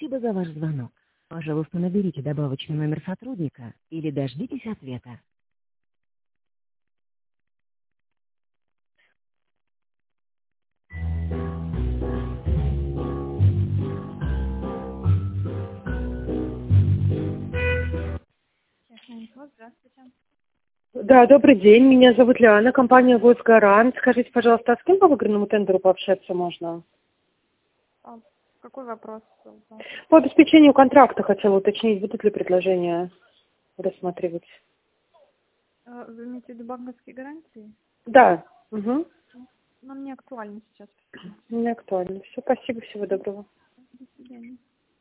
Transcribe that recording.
Спасибо за ваш звонок. Пожалуйста, наберите добавочный номер сотрудника или дождитесь ответа. Здравствуйте. Да, добрый день. Меня зовут Лиана, компания «Госгарант». Скажите, пожалуйста, а с кем по выигранному тендеру пообщаться можно? Какой вопрос? По обеспечению контракта хотела уточнить, будут ли предложения рассматривать. Вы имеете в виду банковские гарантии? Да. Угу. Нам не актуально сейчас. Не актуально. Все, спасибо, всего доброго. До свидания.